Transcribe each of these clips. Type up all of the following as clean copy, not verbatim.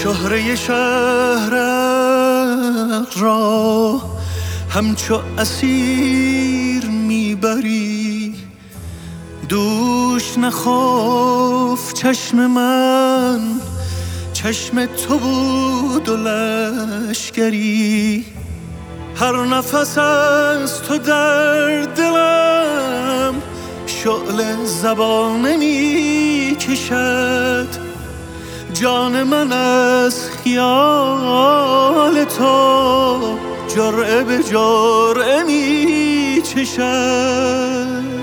شهره شهرک را همچو اسیر میبری. دوش نخفت چشم من، چشم تو بود و لشکری. هر نفس از تو در دلم شعله زبانه می کشد. جان من از خیال تو جرعه به جرعه می چشد.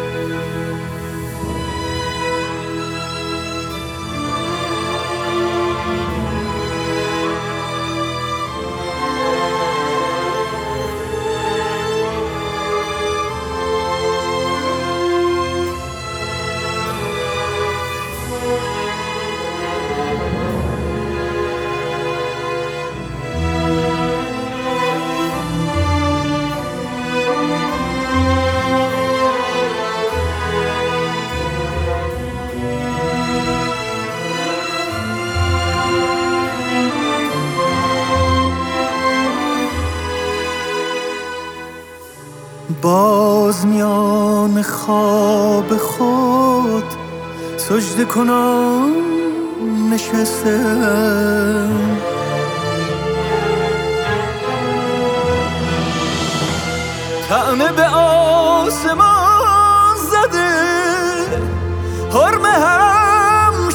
باز میان خواب خود سجده کنم نشستم. طعنه به آسمان زده، حرم هم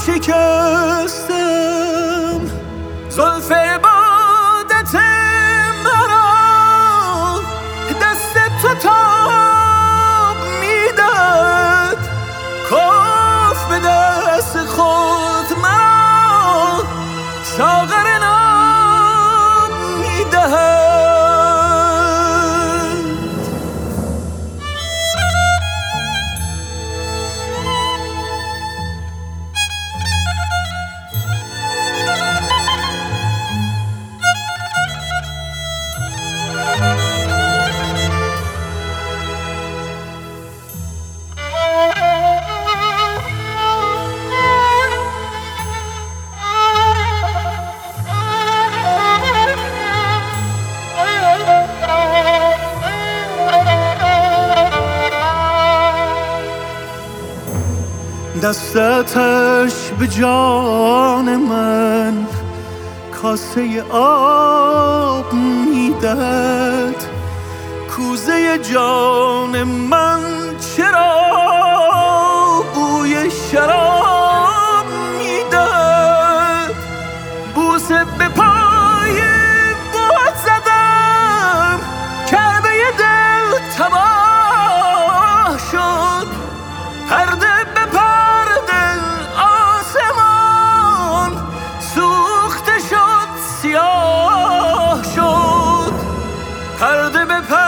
شکستم. زلف عبادت مرا دست تو تاب میداد. کاف به دست خود مرا ساغر ناب میدهد. دستش به جان من کاسه آب میداد. کوزه جان من چرا بوی شراب میداد. بوسه به پای بود زدم، کعبه دل تباه شد. پرده به پرده آسمان سوخته شد، سیاه شد. پرده به پرده